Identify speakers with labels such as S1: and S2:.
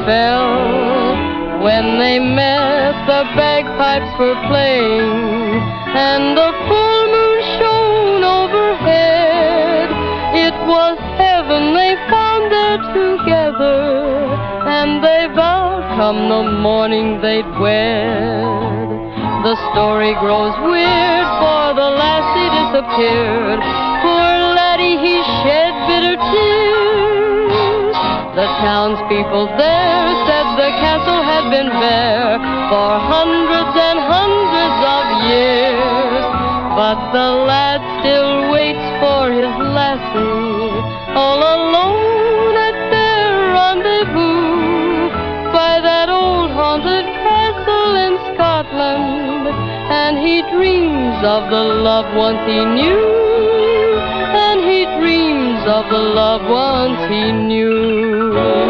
S1: fell. When they met, the bagpipes were playing, and the full moon shone overhead. It was heaven they found there together, and they vowed come the morning they'd wed. The story grows weird, for the lassie disappeared. Poor laddie, he shed bitter tears. The townspeople there said the castle had been bare for hundreds and hundreds of years. But the lad still waits for his lassie, all alone at their rendezvous, by that old haunted castle in Scotland. And he dreams of the loved ones he knew, and he dreams of the loved ones he knew.